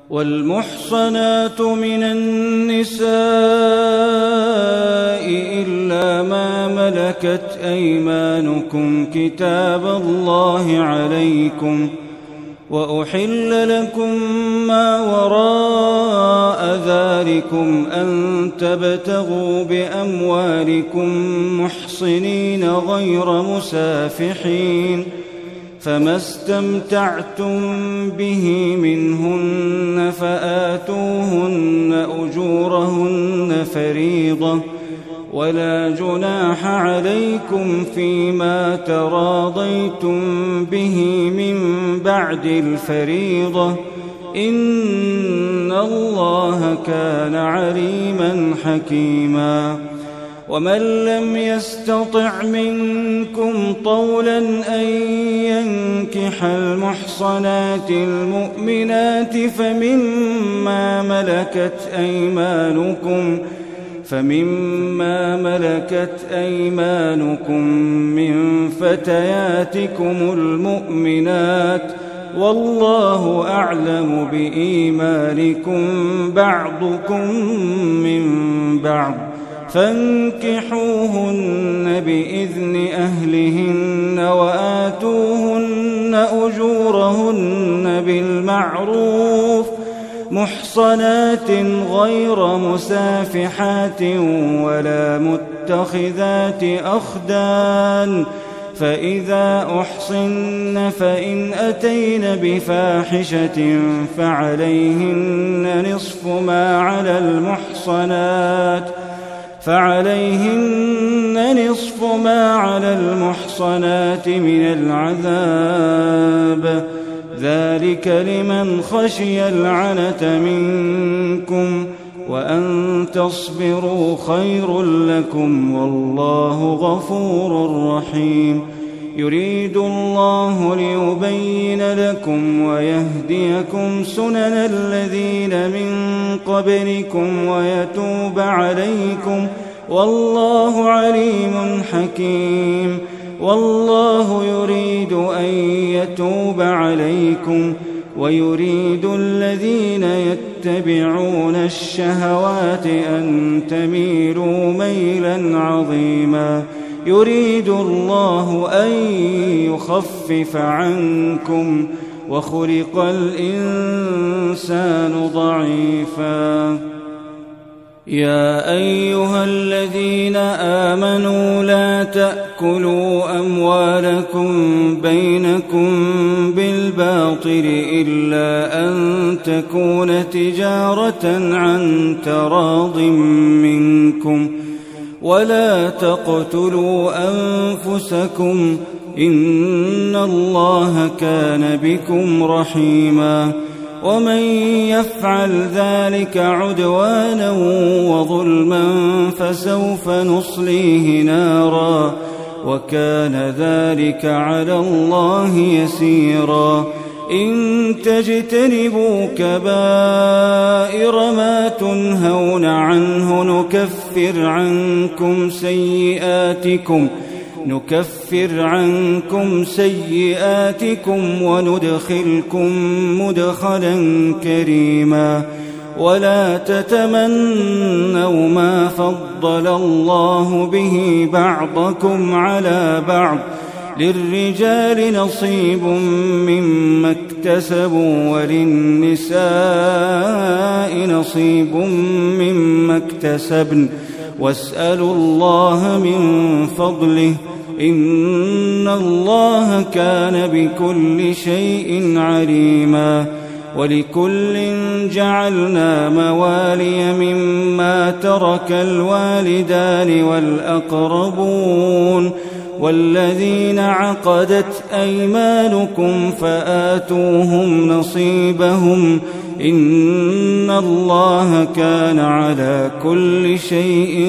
والمحصنات من النساء إلا ما ملكت أيمانكم كتاب الله عليكم، وأحل لكم ما وراء ذلكم أن تبتغوا بأموالكم محصنين غير مسافحين، فما استمتعتم به منهن فآتوهن أجورهن فريضة، ولا جناح عليكم فيما تراضيتم به من بعد الفريضة، إن الله كان عليما حكيما. ومن لم يستطع منكم طولا أن ينكح المحصنات المؤمنات فمما ملكت أيمانكم من فتياتكم المؤمنات، والله أعلم بإيمانكم بعضكم من بعض، فانكحوهن بإذن أهلهن وآتوهن أجورهن بالمعروف محصنات غير مسافحات ولا متخذات أخدان، فإذا أحصن فإن أتين بفاحشة فعليهن نصف ما على المحصنات من العذاب، ذلك لمن خشي العنة منكم، وأن تصبروا خير لكم، والله غفور رحيم. يريد الله ليبين لكم ويهديكم سنن الذين من قبلكم ويتوب عليكم، والله عليم حكيم. والله يريد أن يتوب عليكم ويريد الذين يتبعون الشهوات أن تميلوا ميلا عظيما. يريد الله أن يخفف عنكم وخلق الإنسان ضعيفا. يا أيها الذين آمنوا لا تأكلوا أموالكم بينكم بالباطل إلا أن تكون تجارة عن تراض منكم، ولا تقتلوا أنفسكم إن الله كان بكم رحيما. ومن يفعل ذلك عدوانا وظلما فسوف نصليه نارا، وكان ذلك على الله يسيرا. إن تجتنبوا كبائر ما تنهون عنه نكفر عنكم سيئاتكم وندخلكم مدخلا كريما. ولا تتمنوا ما فضل الله به بعضكم على بعض، للرجال نصيب مما اكتسبوا وللنساء نصيب مما اكتسبن، واسألوا الله من فضله إن الله كان بكل شيء عليما. ولكل جعلنا موالي مما ترك الوالدان والأقربون والذين عقدت أيمانكم فآتوهم نصيبهم إن الله كان على كل شيء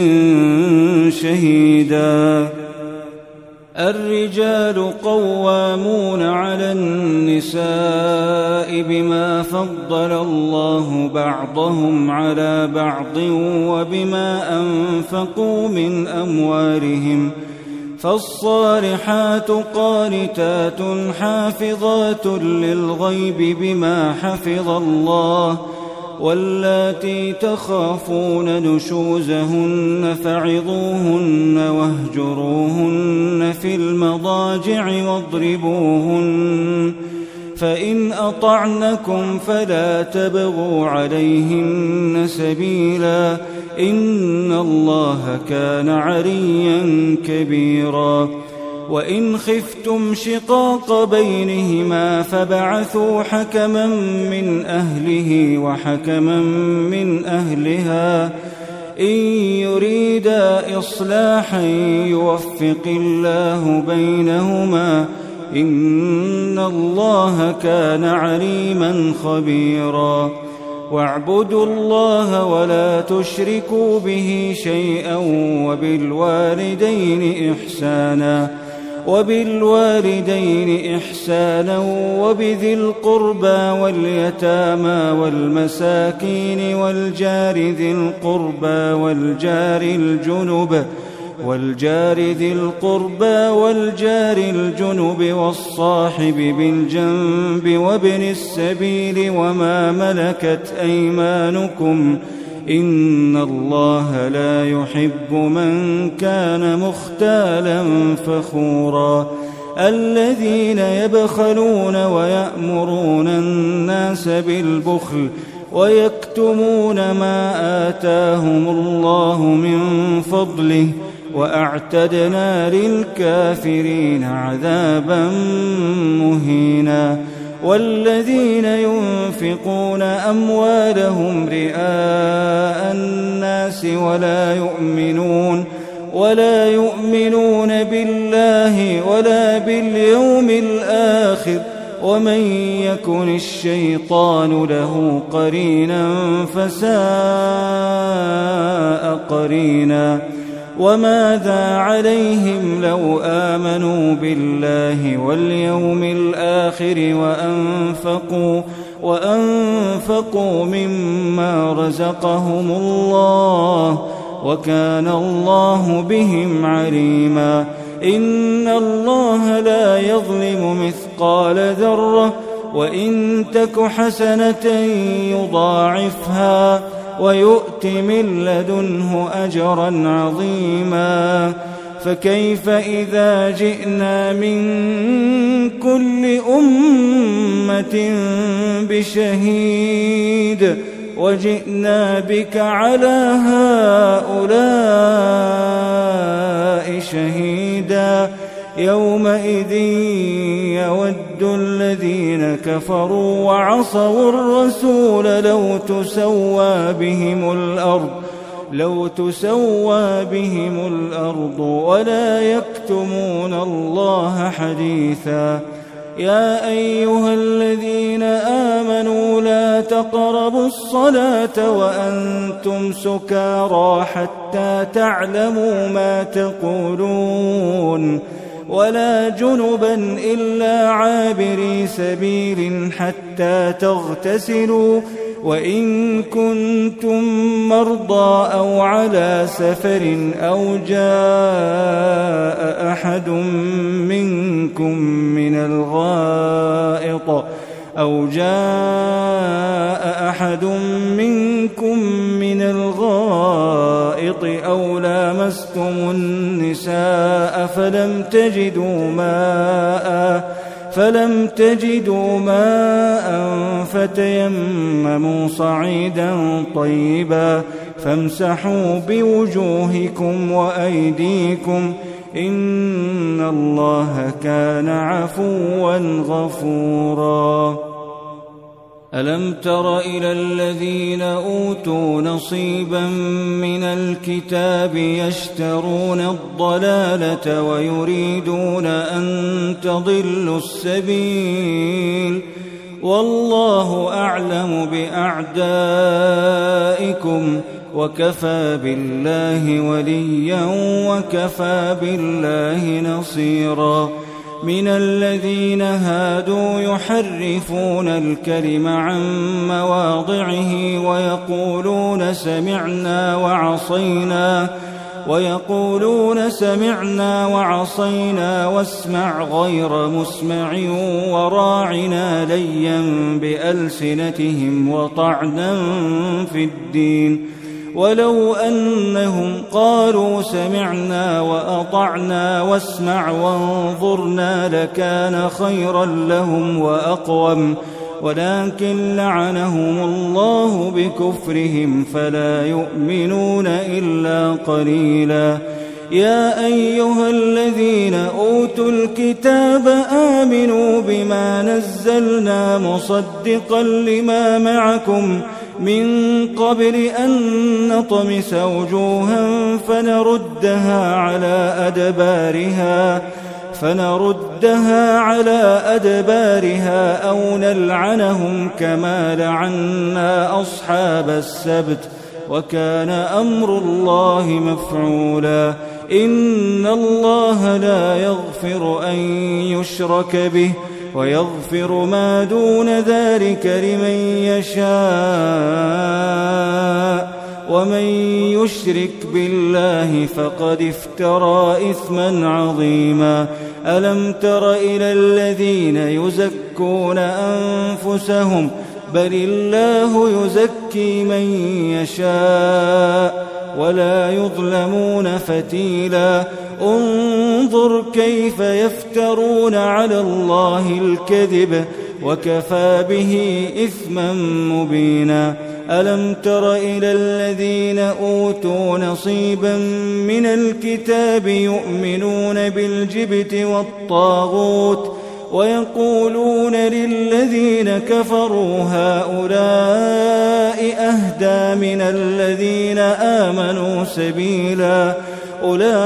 شهيدا. الرجال قوامون على النساء بما فضل الله بعضهم على بعض وبما أنفقوا من أموالهم، فالصالحات قانتات حافظات للغيب بما حفظ الله واللاتي تخافون نشوزهن فعظوهن واهجروهن في المضاجع واضربوهن فإن أطعنكم فلا تبغوا عليهن سبيلا إن الله كان عليا كبيرا وإن خفتم شقاق بينهما فبعثوا حكما من أهله وحكما من أهلها إن يريدا إصلاحا يوفق الله بينهما إن الله كان عليما خبيرا واعبدوا الله ولا تشركوا به شيئا وبالوالدين إحسانا وبذي القربى واليتامى والمساكين والجار ذي القربى والجار الجنب والصاحب بالجنب وابن السبيل وما ملكت أيمانكم إن الله لا يحب من كان مختالا فخورا الذين يبخلون ويأمرون الناس بالبخل ويكتمون ما آتاهم الله من فضله وأعتدنا للكافرين عذابا مهينا والذين ينفقون أموالهم رئاء الناس ولا يؤمنون بالله ولا باليوم الآخر ومن يكن الشيطان له قرينا فساء قرينا وماذا عليهم لو آمنوا بالله واليوم الآخر وأنفقوا مما رزقهم الله وكان الله بهم عليما إن الله لا يظلم مثقال ذرة وإن تك حسنة يضاعفها ويؤت من لدنه أجرا عظيما فكيف إذا جئنا من كل أمة بشهيد وجئنا بك على هؤلاء شهيدا يومئذ يود الذين كفروا وعصوا الرسول لو تسوى بهم الأرض ولا يكتمون الله حديثا يا أيها الذين آمنوا لا تقربوا الصلاة وأنتم سكارى حتى تعلموا ما تقولون ولا جنبا إلا عابري سبيل حتى تغتسلوا وإن كنتم مرضى أو على سفر أو جاء أحد منكم من الغائط أو لامستم النساء فلم تجدوا ماء فتيمموا صعيدا طيبا فامسحوا بوجوهكم وأيديكم إن الله كان عفوا غفورا ألم تر إلى الذين أوتوا نصيبا من الكتاب يشترون الضلالة ويريدون أن تضلوا السبيل والله أعلم بأعدائكم وكفى بالله وليا وكفى بالله نصيرا من الذين هادوا يحرفون الكلم عن مواضعه ويقولون سمعنا ويقولون سمعنا وعصينا واسمع غير مسمع وراعنا ليا بألسنتهم وطعنا في الدين. ولو أنهم قالوا سمعنا وأطعنا واسمع وانظرنا لكان خيرا لهم وأقوم، ولكن لعنهم الله بكفرهم فلا يؤمنون إلا قليلا. يا أيها الذين أوتوا الكتاب آمنوا بما نزلنا مصدقا لما معكم من قبل أن نطمس وجوها فنردها على أدبارها أو نلعنهم كما لعنا أصحاب السبت، وكان أمر الله مفعولا. إن الله لا يغفر أن يشرك به ويغفر ما دون ذلك لمن يشاء، ومن يشرك بالله فقد افترى إثما عظيما. ألم تر إلى الذين يزكون أنفسهم بل الله يزكي من يشاء ولا يظلمون فتيلا. انظر كيف يفترون على الله الكذب وكفى به إثما مبينا. ألم تر إلى الذين أوتوا نصيبا من الكتاب يؤمنون بالجبت والطاغوت ويقولون للذين كفروا هؤلاء أهدى من الذين آمنوا سبيلا. أولئك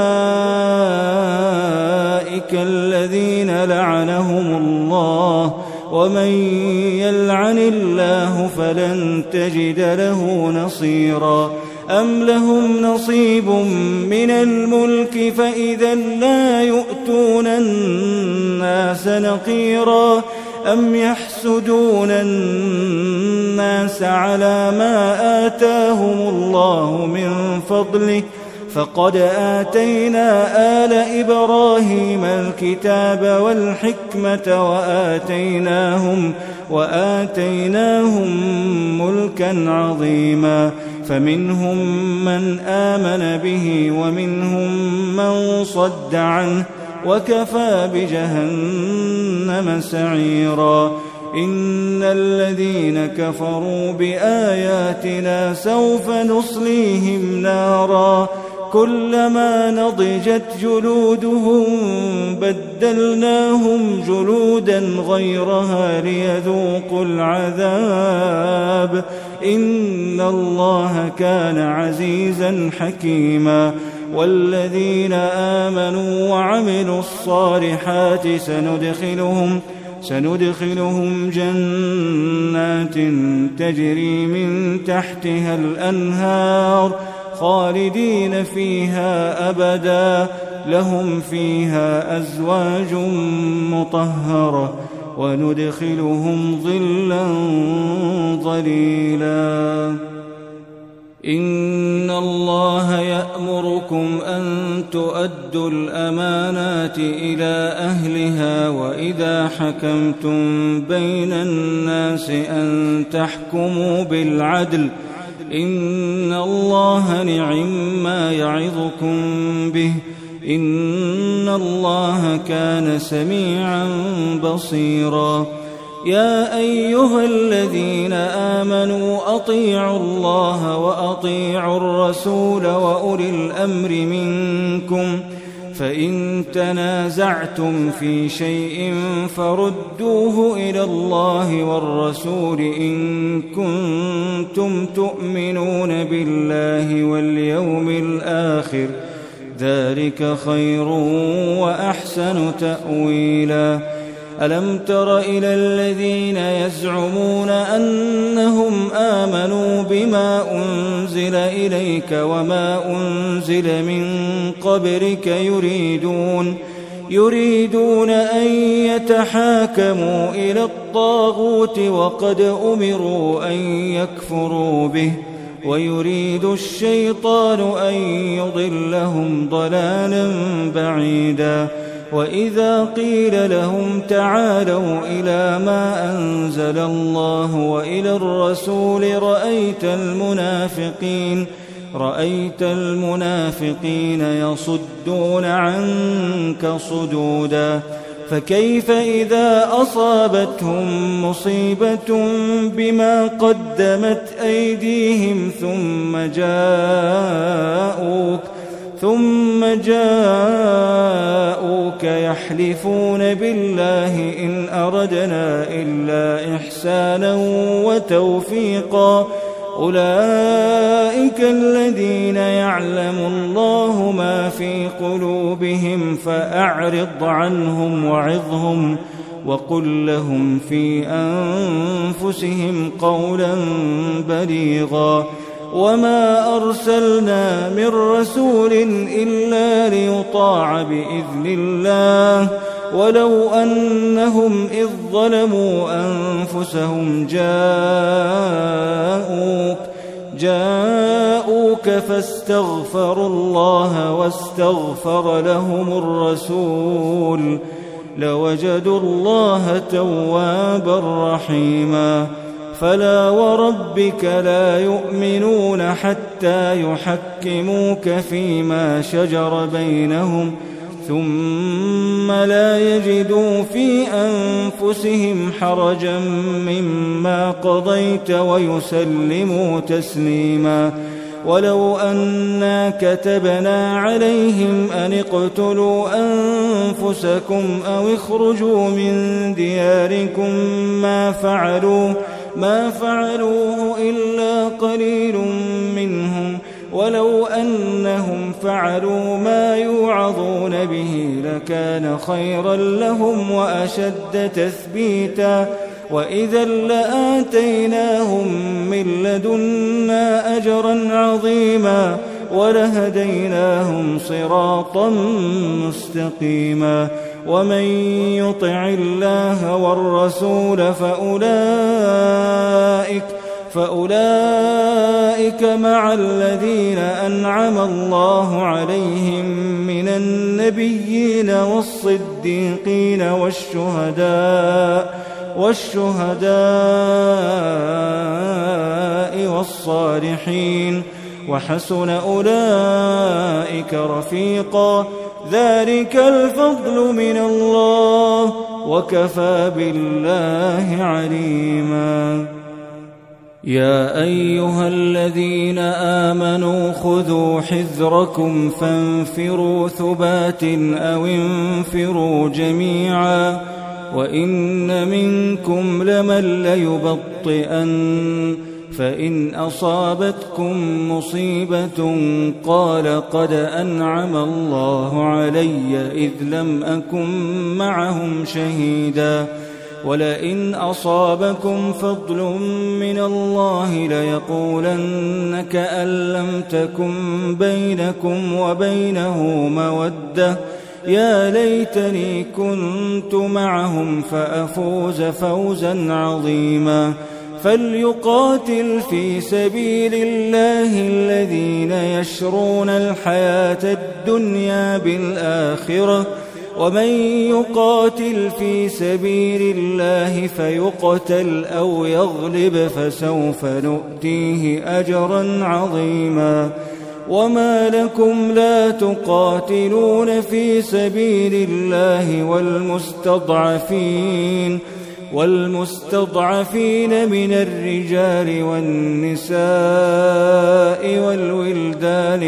الذين لعنهم الله، ومن يلعن الله فلن تجد له نصيرا. أم لهم نصيب من الملك فإذا لا يؤتون الناس نقيرا. أم يحسدون الناس على ما آتاهم الله من فضله، فقد آتينا آل إبراهيم الكتاب والحكمة وآتيناهم ملكا عظيما. فمنهم من آمن به ومنهم من صد عنه، وكفى بجهنم سعيرا. إن الذين كفروا بآياتنا سوف نصليهم نارا كلما نضجت جلودهم بدلناهم جلودا غيرها ليذوقوا العذاب. إن الله كان عزيزا حكيما. والذين آمنوا وعملوا الصالحات سندخلهم جنات تجري من تحتها الأنهار خالدين فيها أبدا، لهم فيها أزواج مطهرة وندخلهم ظلا ظليلا. إن الله يأمركم أن تؤدوا الأمانات إلى أهلها وإذا حكمتم بين الناس أن تحكموا بالعدل. إن الله نعم يعظكم به، إن الله كان سميعا بصيرا. يا أيها الذين آمنوا أطيعوا الله وأطيعوا الرسول وأولي الأمر منكم، فإن تنازعتم في شيء فردوه إلى الله والرسول إن كنتم تؤمنون بالله واليوم الآخر، ذلك خير وأحسن تأويلا. ألم تر إلى الذين يزعمون أنهم آمنوا بما أنزل إليك وما أنزل من قبلك يريدون أن يتحاكموا إلى الطاغوت وقد أمروا أن يكفروا به ويريد الشيطان أن يضلهم ضلالا بعيدا وإذا قيل لهم تعالوا إلى ما أنزل الله وإلى الرسول رأيت المنافقين يصدون عنك صدودا فكيف إذا أصابتهم مصيبة بما قدمت أيديهم ثم جاءوك يحلفون بالله إن أردنا إلا إحسانا وتوفيقا أولئك الذين يعلم الله ما في قلوبهم فأعرض عنهم وعظهم وقل لهم في أنفسهم قولا بليغا وما أرسلنا من رسول إلا ليطاع بإذن الله ولو أنهم إذ ظلموا أنفسهم جاءوك فاستغفروا الله واستغفر لهم الرسول لوجدوا الله توابا رحيما فلا وربك لا يؤمنون حتى يحكموك فيما شجر بينهم ثم لا يجدوا في أنفسهم حرجا مما قضيت ويسلموا تسليما ولو أنا كتبنا عليهم أن اقتلوا أنفسكم أو اخرجوا من دياركم ما فعلوه إلا قليل منهم ولو أنهم فعلوا ما يوعظون به لكان خيرا لهم وأشد تثبيتا وإذا لآتيناهم من لدنا أجرا عظيما ولهديناهم صراطا مستقيما ومن يطع الله والرسول فأولئك مع الذين أنعم الله عليهم من النبيين والصديقين والشهداء والصالحين وحسن أولئك رفيقا ذلك الفضل من الله وكفى بالله عليما يا أيها الذين آمنوا خذوا حذركم فانفروا ثبات أو انفروا جميعا وإن منكم لمن ليبطئن فإن أصابتكم مصيبة قال قد أنعم الله علي إذ لم أكن معهم شهيدا ولئن أصابكم فضل من الله ليقولن كأن لم تكن بينكم وبينه مودة يا ليتني كنت معهم فأفوز فوزا عظيما فليقاتل في سبيل الله الذين يشرون الحياة الدنيا بالآخرة ومن يقاتل في سبيل الله فيقتل أو يغلب فسوف نؤتيه أجرا عظيما وما لكم لا تقاتلون في سبيل الله والمستضعفين من الرجال والنساء والولدان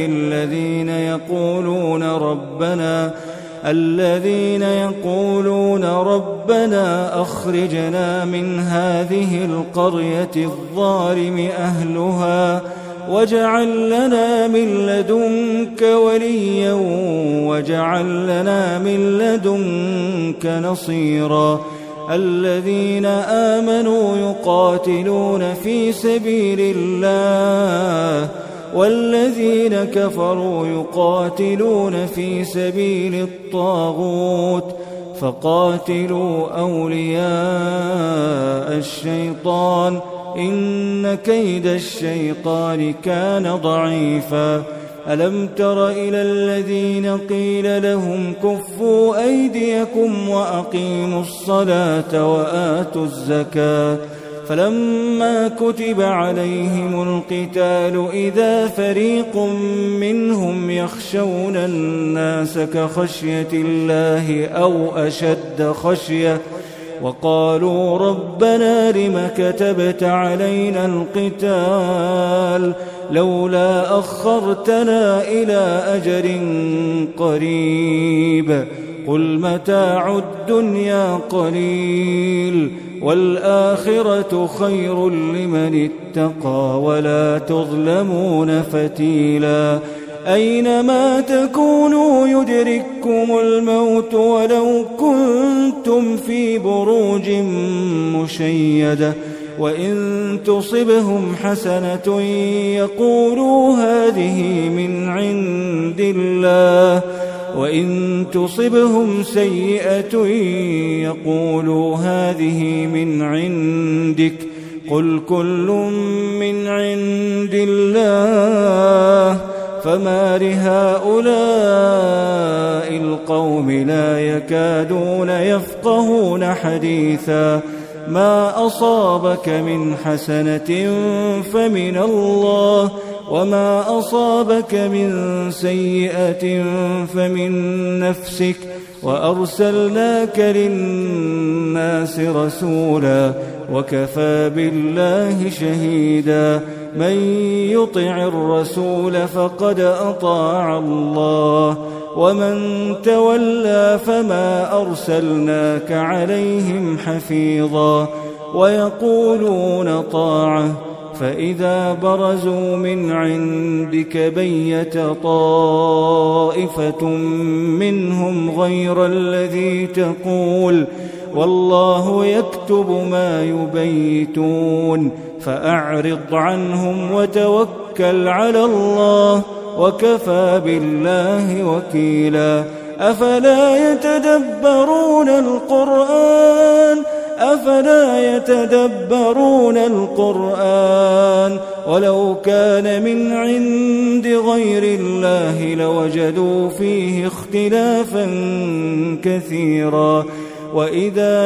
الذين يقولون ربنا أخرجنا من هذه القرية الظالم أهلها واجعل لنا من لدنك وليا واجعل لنا من لدنك نصيرا الذين آمنوا يقاتلون في سبيل الله والذين كفروا يقاتلون في سبيل الطاغوت فقاتلوا أولياء الشيطان إن كيد الشيطان كان ضعيفا ألم تر إلى الذين قيل لهم كفوا أيديكم وأقيموا الصلاة وآتوا الزكاة فلما كتب عليهم القتال إذا فريق منهم يخشون الناس كخشية الله أو أشد خشية وقالوا ربنا لم كتبت علينا القتال لولا أخرتنا إلى أجل قريب قل متاع الدنيا قليل والآخرة خير لمن اتقى ولا تظلمون فتيلا أينما تكونوا يدرككم الموت ولو كنتم في بروج مشيدة وإن تصبهم حسنة يقولوا هذه من عند الله وإن تصبهم سيئة يقولوا هذه من عندك قل كل من عند الله فما لهؤلاء القوم لا يكادون يفقهون حديثا ما أصابك من حسنة فمن الله وما أصابك من سيئة فمن نفسك وأرسلناك للناس رسولا وكفى بالله شهيدا من يطع الرسول فقد أطاع الله ومن تولى فما أرسلناك عليهم حفيظا ويقولون طاعة فإذا برزوا من عندك بيت طائفة منهم غير الذي تقول والله يكتب ما يبيتون فأعرض عنهم وتوكل على الله وكفى بالله وكيلا أفلا يتدبرون القرآن ولو كان من عند غير الله لوجدوا فيه اختلافا كثيرا وإذا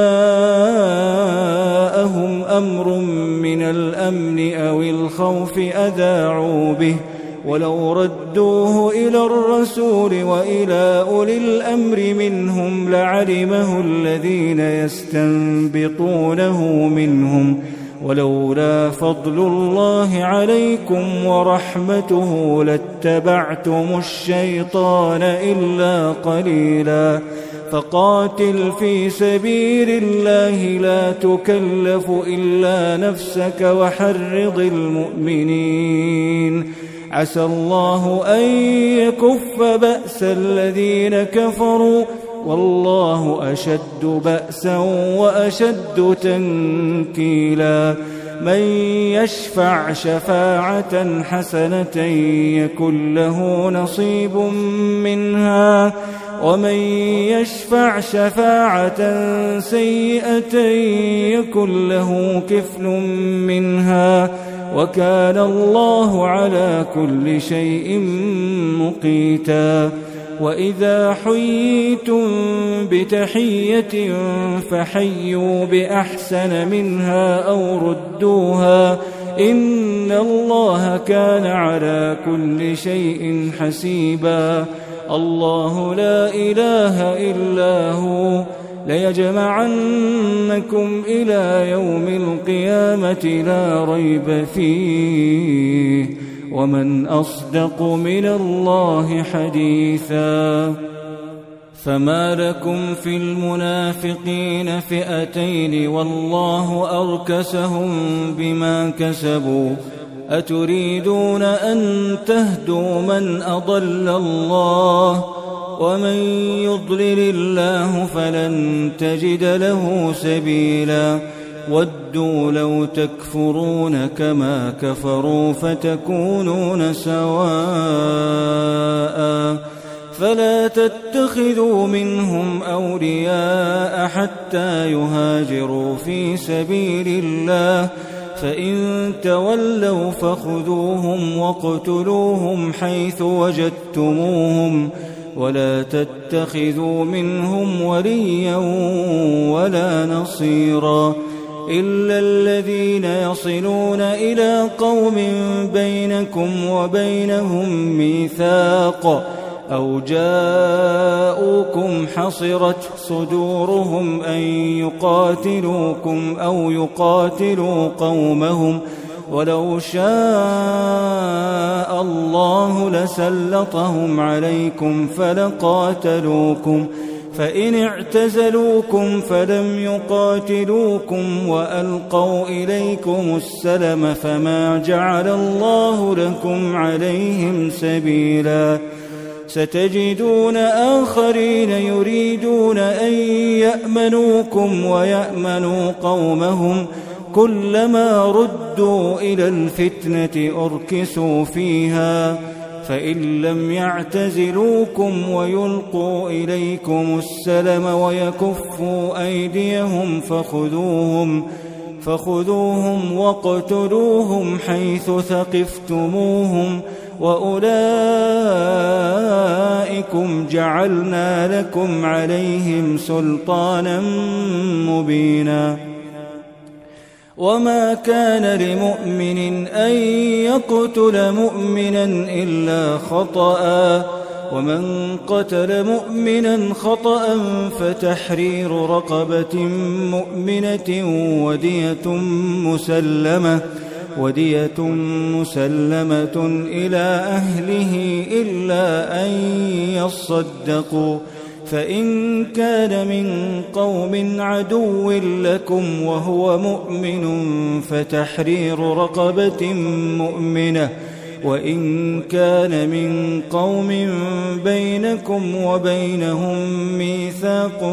جاءهم أمر من الأمن أو الخوف أذاعوا به ولو ردوه إلى الرسول وإلى أولي الأمر منهم لعلمه الذين يستنبطونه منهم ولولا فضل الله عليكم ورحمته لاتبعتم الشيطان إلا قليلا فقاتل في سبيل الله لا تكلف إلا نفسك وحرض المؤمنين عسى الله أن يكف بأس الذين كفروا والله أشد بأسا وأشد تنكيلا من يشفع شفاعة حسنة يكن له نصيب منها ومن يشفع شفاعة سيئة يكن له كفل منها وكان الله على كل شيء مقيتا وإذا حييتم بتحية فحيوا بأحسن منها أو ردوها إن الله كان على كل شيء حسيبا الله لا إله إلا هو ليجمعنكم إلى يوم القيامة لا ريب فيه ومن أصدق من الله حديثا فما لكم في المنافقين فئتين والله أركسهم بما كسبوا أتريدون أن تهدوا من أضل الله ومن يضلل الله فلن تجد له سبيلا ودوا لو تكفرون كما كفروا فتكونون سواء فلا تتخذوا منهم أولياء حتى يهاجروا في سبيل الله فإن تولوا فخذوهم واقتلوهم حيث وجدتموهم ولا تتخذوا منهم وليا ولا نصيرا إلا الذين يصلون إلى قوم بينكم وبينهم ميثاق أو جاءوكم حصرت صدورهم أن يقاتلوكم أو يقاتلوا قومهم ولو شاء الله لسلطهم عليكم فلقاتلوكم فإن اعتزلوكم فلم يقاتلوكم وألقوا إليكم السلم فما جعل الله لكم عليهم سبيلا ستجدون آخرين يريدون أن يأمنوكم ويأمنوا قومهم كلما ردوا إلى الفتنة أركسوا فيها فإن لم يعتزلوكم ويلقوا إليكم السلم ويكفوا أيديهم فخذوهم واقتلوهم حيث ثقفتموهم وأولئكم جعلنا لكم عليهم سلطانا مبينا وما كان لمؤمن أن يقتل مؤمنا إلا خطأ ومن قتل مؤمنا خطأ فتحرير رقبة مؤمنة ودية مسلمة إلى أهله إلا أن يصدقوا فإن كان من قوم عدو لكم وهو مؤمن فتحرير رقبة مؤمنة وإن كان من قوم بينكم وبينهم ميثاق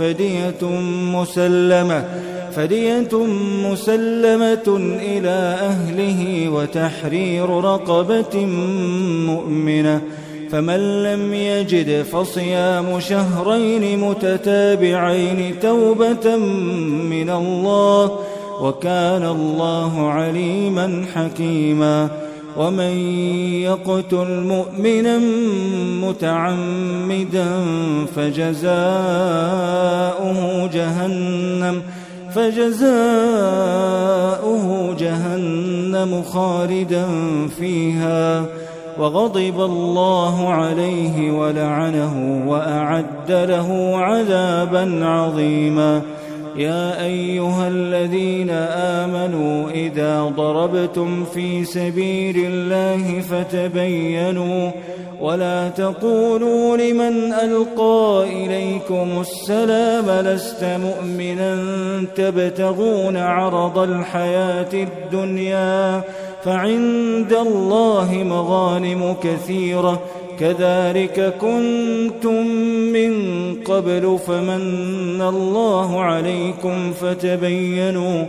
فدية مسلمة إلى أهله وتحرير رقبة مؤمنة فمن لم يجد فصيام شهرين متتابعين توبة من الله وكان الله عليما حكيما ومن يقتل مؤمنا متعمدا فجزاؤه جهنم خالدا فيها وغضب الله عليه ولعنه وأعد له عذابا عظيما يا أيها الذين آمنوا إذا ضربتم في سبيل الله فتبينوا ولا تقولوا لمن ألقى إليكم السلام لست مؤمنا تبتغون عرض الحياة الدنيا فعند الله مغانم كثيرة كذلك كنتم من قبل فمن الله عليكم فتبينوا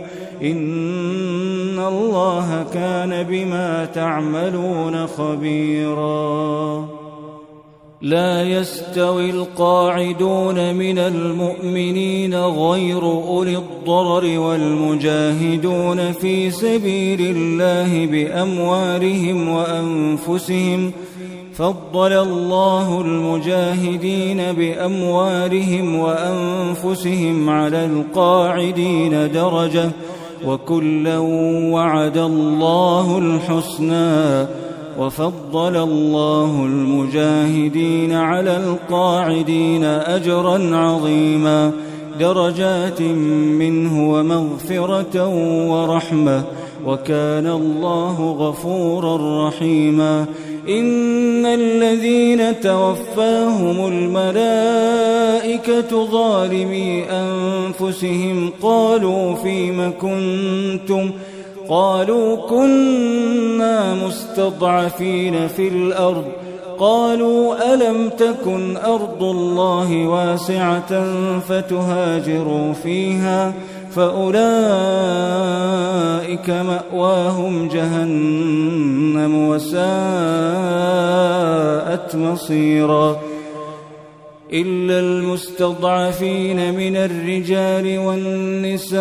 إن الله كان بما تعملون خبيرا لا يستوي القاعدون من المؤمنين غير أولي الضرر والمجاهدون في سبيل الله بأموالهم وأنفسهم فضل الله المجاهدين بأموالهم وأنفسهم على القاعدين درجة وكلا وعد الله الحسنى وفضل الله المجاهدين على القاعدين أجرا عظيما درجات منه ومغفرة ورحمة وكان الله غفورا رحيما إن الذين توفاهم الملائكة ظالمي أنفسهم قالوا فيم كنتم قالوا كنا مستضعفين في الأرض قالوا ألم تكن أرض الله واسعة فتهاجروا فيها فأولئك مأواهم جهنم وساءت مصيرا إلا المستضعفين من الرجال والنساء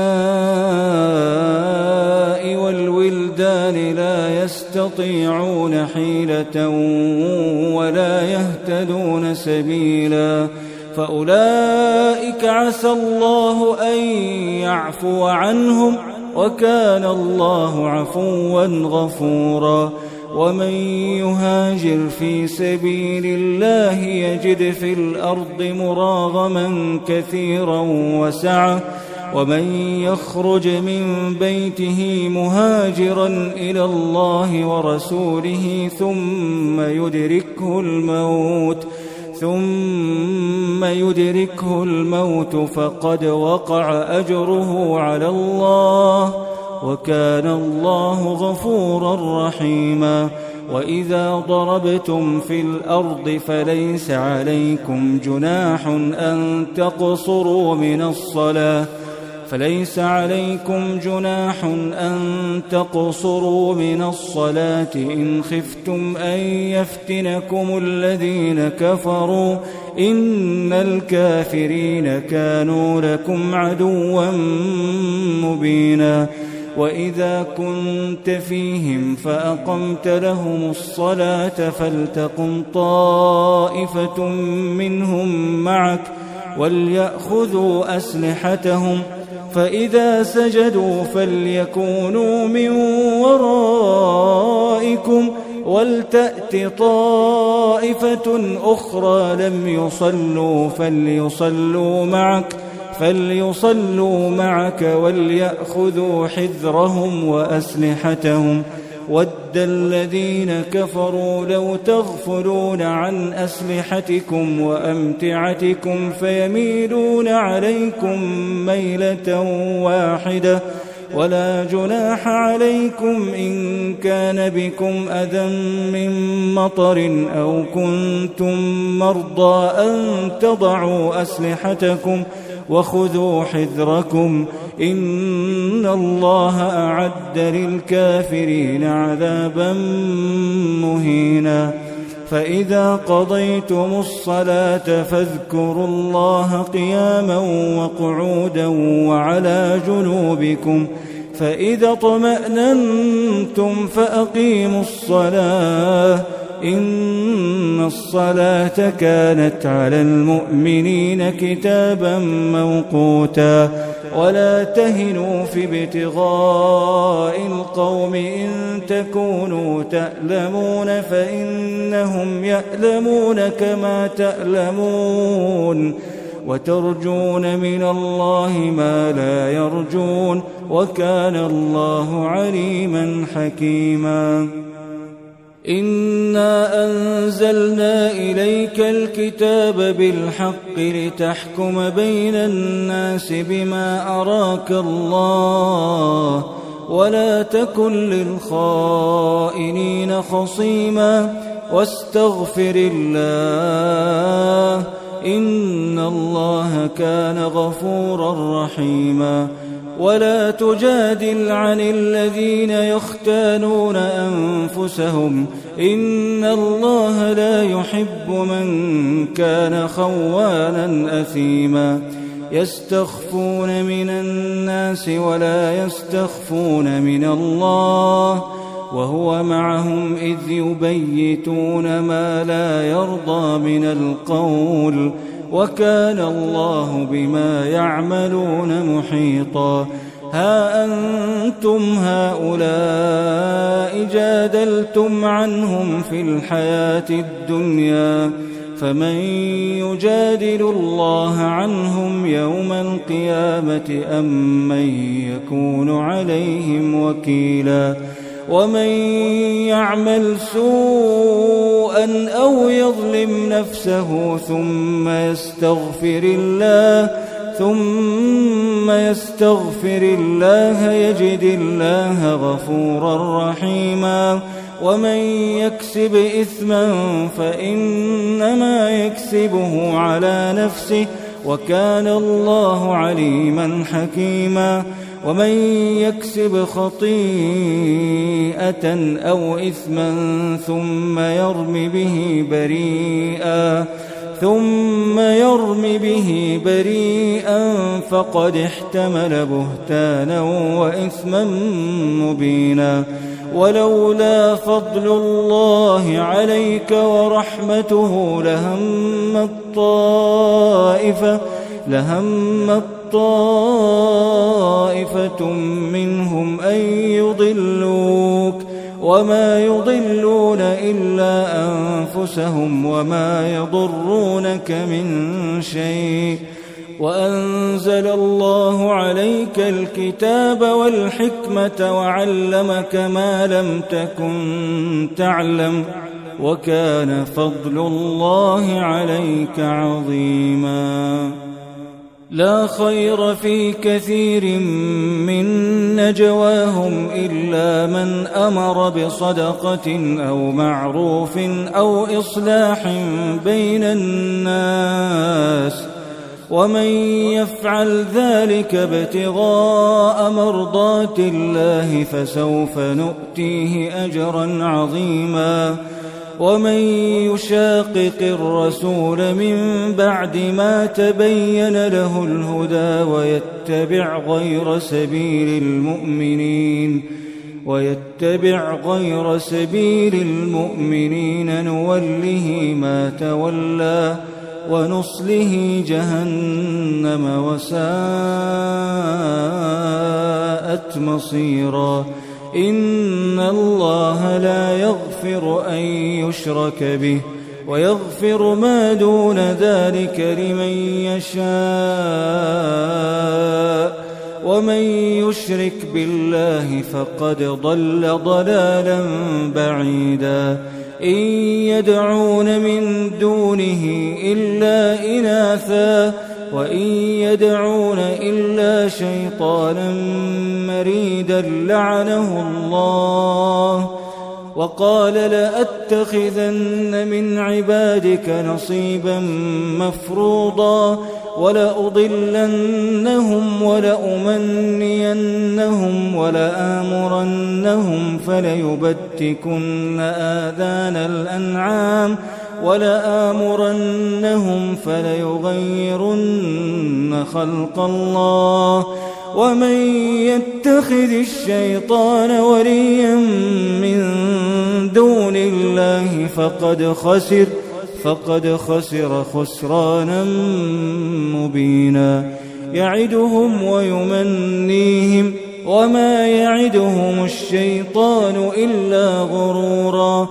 والولدان لا يستطيعون حيلة ولا يهتدون سبيلا فأولئك عسى الله أن يعفو عنهم وكان الله عفوا غفورا ومن يهاجر في سبيل الله يجد في الأرض مراغما كثيرا وسعة ومن يخرج من بيته مهاجرا إلى الله ورسوله ثم يدركه الموت فقد وقع أجره على الله وكان الله غفورا رحيما وإذا ضربتم في الأرض فليس عليكم جناح أن تقصروا من الصلاة إن خفتم أن يفتنكم الذين كفروا إن الكافرين كانوا لكم عدوا مبينا وإذا كنت فيهم فأقمت لهم الصلاة فلتقم طائفة منهم معك وليأخذوا أسلحتهم فإذا سجدوا فليكونوا من ورائكم ولتأت طائفة أخرى لم يصلوا فليصلوا معك وليأخذوا حذرهم وأسلحتهم ود الذين كفروا لو تغفلون عن أسلحتكم وأمتعتكم فيميلون عليكم ميلة واحدة ولا جناح عليكم إن كان بكم أذى من مطر أو كنتم مرضى أن تضعوا أسلحتكم وخذوا حذركم إن الله أعد للكافرين عذابا مهينا فإذا قضيتم الصلاة فاذكروا الله قياما وقعودا وعلى جنوبكم فإذا اطمأننتم فأقيموا الصلاة إن الصلاة كانت على المؤمنين كتابا موقوتا ولا تهنوا في ابتغاء القوم إن تكونوا تألمون فإنهم يألمون كما تألمون وترجون من الله ما لا يرجون وكان الله عليما حكيما إنا أنزلنا إليك الكتاب بالحق لتحكم بين الناس بما أراك الله ولا تكن للخائنين خصيما واستغفر الله إن الله كان غفورا رحيما ولا تجادل عن الذين يختانون أنفسهم إن الله لا يحب من كان خوانا أثيما يستخفون من الناس ولا يستخفون من الله وهو معهم إذ يبيتون ما لا يرضى من القول وكان الله بما يعملون محيطا ها أنتم هؤلاء جادلتم عنهم في الحياة الدنيا فمن يجادل الله عنهم يوم القيامة أم من يكون عليهم وكيلا ومن يعمل سوءا أو يظلم نفسه ثم يستغفر الله يجد الله غفورا رحيما ومن يكسب إثما فإنما يكسبه على نفسه وكان الله عليما حكيما ومن يكسب خطيئة أو إثما ثم يرم به بريئا ثم يرم به بريئا فقد احتمل بهتانا وإثما مبينا. ولولا فضل الله عليك ورحمته لهمت طائفة منهم أن يضلوك وما يضلون إلا أنفسهم وما يضرونك من شيء. وأنزل الله عليك الكتاب والحكمة وعلمك ما لم تكن تعلم وكان فضل الله عليك عظيما. لا خير في كثير من نجواهم إلا من أمر بصدقة أو معروف أو إصلاح بين الناس ومن يفعل ذلك ابتغاء مرضات الله فسوف نؤتيه أجرا عظيما. ومن يشاقق الرسول من بعد ما تبين له الهدى ويتبع غير سبيل المؤمنين نوله ما تولى ونصله جهنم وساءت مصيرا. إن الله لا يغفر أن يشرك به ويغفر ما دون ذلك لمن يشاء ومن يشرك بالله فقد ضل ضلالا بعيدا. إن يدعون من دونه إلا إناثا وإن يدعون إلا شيطانا مريدا لعنه الله وقال لأتخذن من عبادك نصيبا مفروضا ولأضلنهم ولأمنينهم ولآمرنهم فليبتكن آذان الأنعام ولآمرنهم فليغيرن خلق الله ومن يتخذ الشيطان وليا من دون الله فقد خسر خسرانا مبينا. يعدهم ويمنيهم وما يعدهم الشيطان إلا غرورا.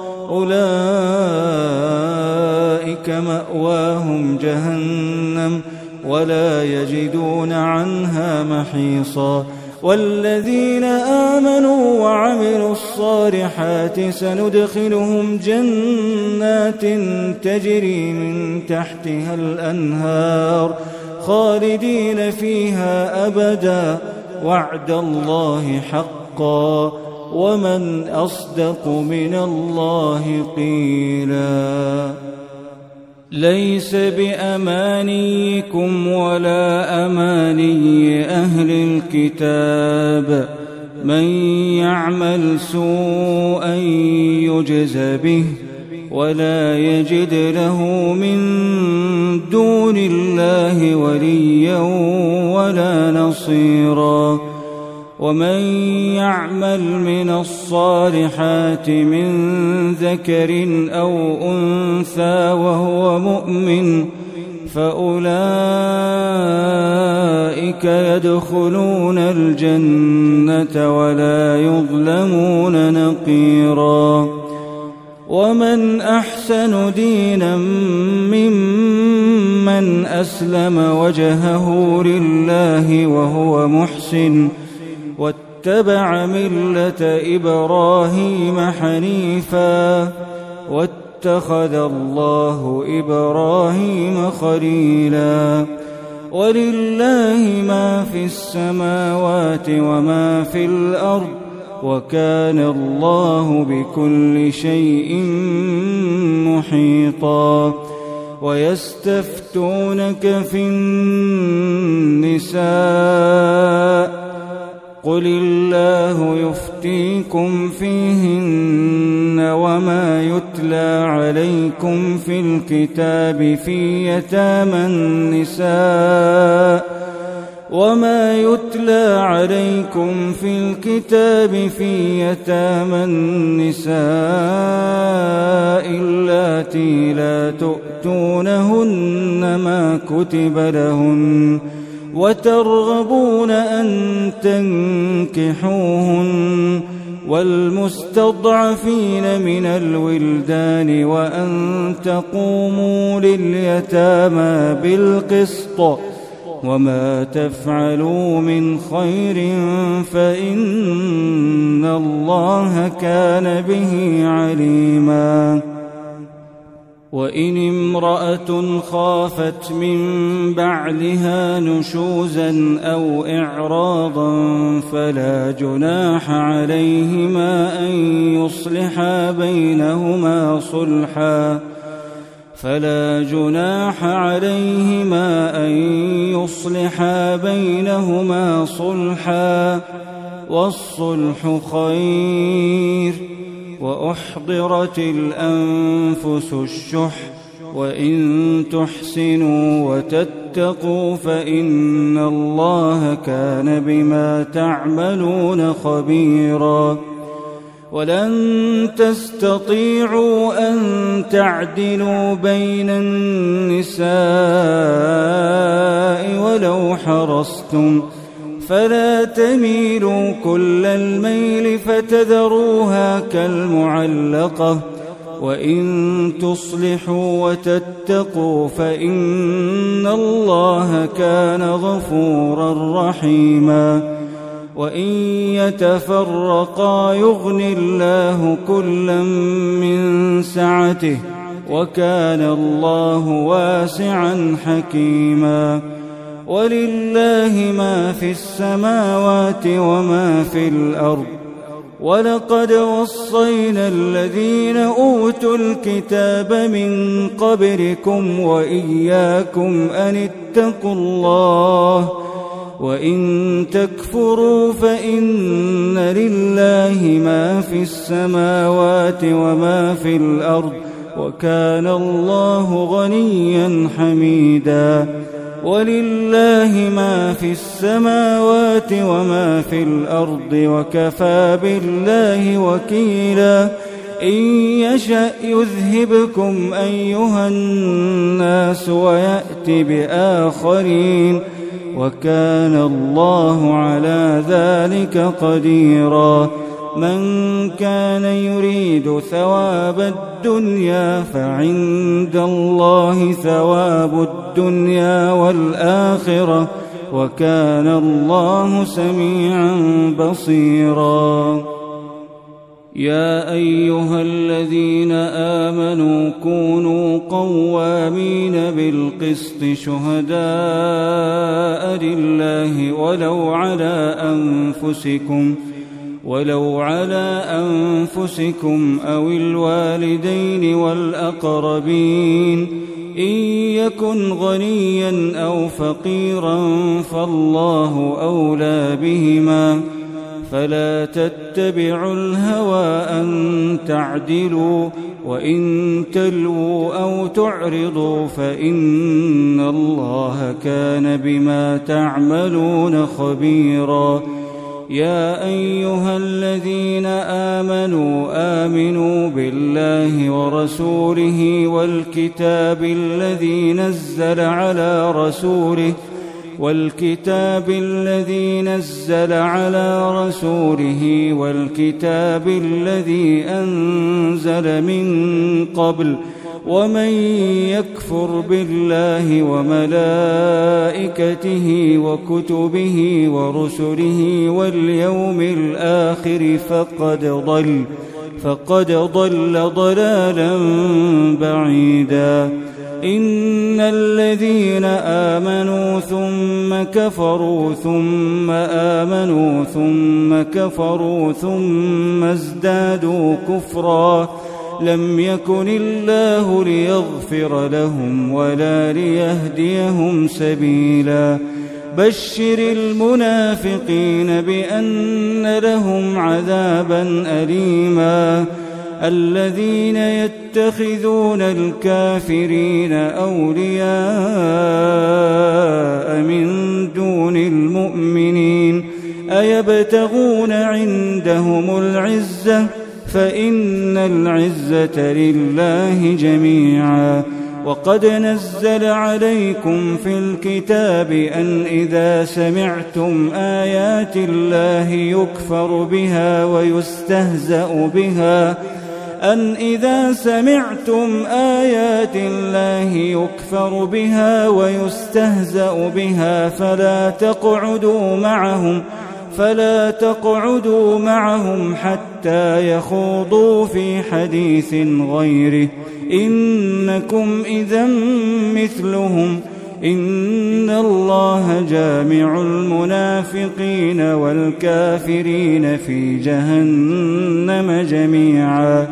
أولئك مأواهم جهنم ولا يجدون عنها محيصا. والذين آمنوا وعملوا الصالحات سندخلهم جنات تجري من تحتها الأنهار خالدين فيها أبدا وعد الله حقا ومن أصدق من الله قيلا. ليس بأمانيكم ولا أماني أهل الكتاب من يعمل سوءا يجز به ولا يجد له من دون الله وليا ولا نصيرا. ومن يعمل من الصالحات من ذكر أو أنثى وهو مؤمن فأولئك يدخلون الجنة ولا يظلمون نقيرا. ومن أحسن دينا ممن أسلم وجهه لله وهو محسن واتبع ملة إبراهيم حنيفا واتخذ الله إبراهيم خليلا. ولله ما في السماوات وما في الأرض وكان الله بكل شيء محيطا. ويستفتونك في النساء قل الله يفتيكم فيهن وما يتلى عليكم في الكتاب في يتامى النساء اللاتي لا تؤتونهن ما كتب لهن وترغبون أن تنكحوهن والمستضعفين من الولدان وأن تقوموا لليتامى بالقسط وما تفعلوا من خير فإن الله كان به عليما. وإن امرأة خافت من بعلها نشوزا أو إعراضا فلا جناح عليهما أن يصلحا بينهما صلحا والصلح خير. وأحضرت الأنفس الشح وإن تحسنوا وتتقوا فإن الله كان بما تعملون خبيرا. ولن تستطيعوا أن تعدلوا بين النساء ولو حرصتم فلا تميلوا كل الميل فتذروها كالمعلقة وإن تصلحوا وتتقوا فإن الله كان غفورا رحيما. وإن يتفرقا يغن الله كلا من سعته وكان الله واسعا حكيما. ولله ما في السماوات وما في الأرض. ولقد وصينا الذين أوتوا الكتاب من قبلكم وإياكم أن اتقوا الله وإن تكفروا فإن لله ما في السماوات وما في الأرض وكان الله غنيا حميدا. ولله ما في السماوات وما في الأرض وكفى بالله وكيلا. إن يشأ يذهبكم أيها الناس ويأت بآخرين وكان الله على ذلك قديرا. من كان يريد ثواب الدنيا فعند الله ثواب الدنيا والآخرة وكان الله سميعا بصيرا. يا أيها الذين آمنوا كونوا قوامين بالقسط شهداء لله ولو على أنفسكم أو الوالدين والأقربين إن يكن غنيا أو فقيرا فالله أولى بهما فلا تتبعوا الهوى أن تعدلوا وإن تلووا أو تعرضوا فإن الله كان بما تعملون خبيرا. يا أيها الذين آمنوا بالله ورسوله والكتاب الذي نزل على رسوله والكتاب الذي أنزل من قبل ومن يكفر بالله وملائكته وكتبه ورسله واليوم الآخر فقد ضل ضلالا بعيدا. إن الذين آمنوا ثم كفروا ثم آمنوا ثم كفروا ثم ازدادوا كفرا لم يكن الله ليغفر لهم ولا ليهديهم سبيلا. بشر المنافقين بأن لهم عذابا أليما. الذين يتخذون الكافرين أولياء من دون المؤمنين أيبتغون عندهم العزة فإن العزة لله جميعا. وقد نزل عليكم في الكتاب أن إذا سمعتم آيات الله يكفر بها ويستهزأ بها فلا تقعدوا معهم حتى يخوضوا في حديث غيره إنكم إذا مثلهم إن الله جامع المنافقين والكافرين في جهنم جميعا.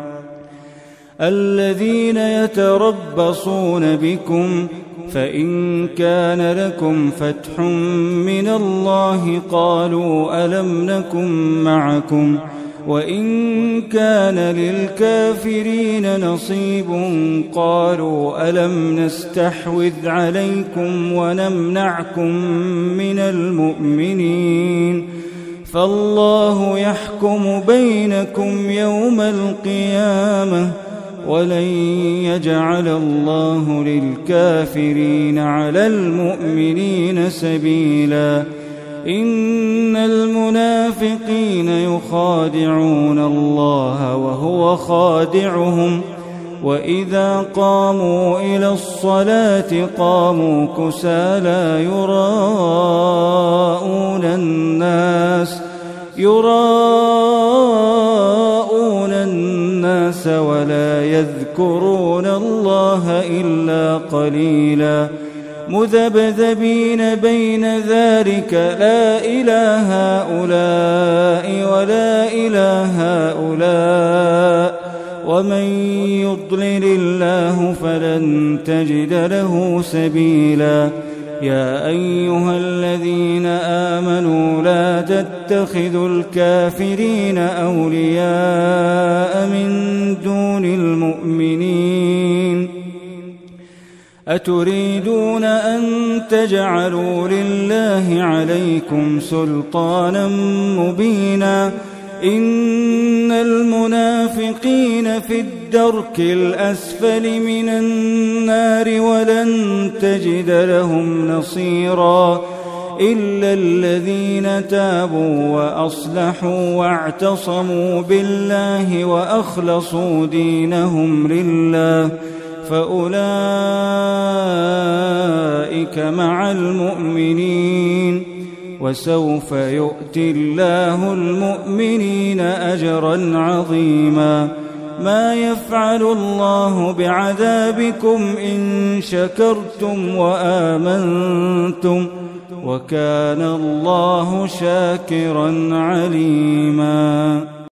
الذين يتربصون بكم فإن كان لكم فتح من الله قالوا ألم نكن معكم وإن كان للكافرين نصيب قالوا ألم نستحوذ عليكم ونمنعكم من المؤمنين فالله يحكم بينكم يوم القيامة ولن يجعل الله للكافرين على المؤمنين سبيلا. إن المنافقين يخادعون الله وهو خادعهم وإذا قاموا إلى الصلاة قاموا كسالى يراءون الناس ولا يذكرون الله إلا قليلا مذبذبين بين ذلك لا إله هؤلاء ولا إله هؤلاء ومن يضلل الله فلن تجد له سبيلا. يا أيها الذين آمنوا لا تتخذوا الكافرين أولياء من دون المؤمنين أتريدون أن تجعلوا لله عليكم سلطانا مبينا إن المنافقين في الدرك الأسفل من النار ولن تجد لهم نصيرا إلا الذين تابوا وأصلحوا واعتصموا بالله وأخلصوا دينهم لله فأولئك مع المؤمنين وسوف يؤتي الله المؤمنين أجرا عظيما. ما يفعل الله بعذابكم إن شكرتم وآمنتم وكان الله شاكرا عليما.